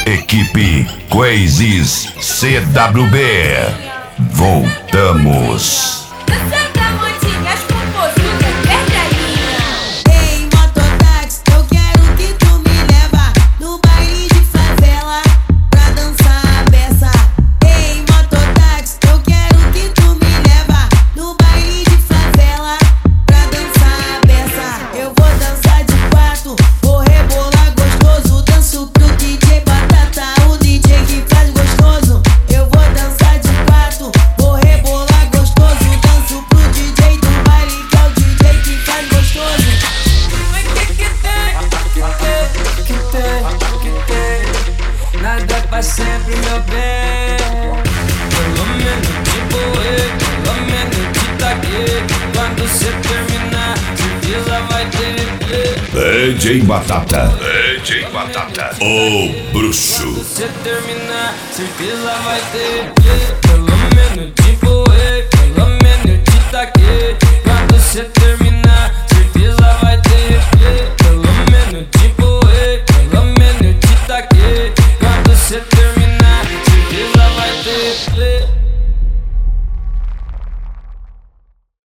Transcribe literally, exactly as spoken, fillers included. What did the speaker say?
Equipe Quazes C W B. Voltamos. Sempre, meu bem, pelo menos de boer, pelo menos de taquer. Quando você terminar, certeza vai ter replay. D J Batata, D J Batata, o bruxo. Quando você terminar, certeza vai ter replay.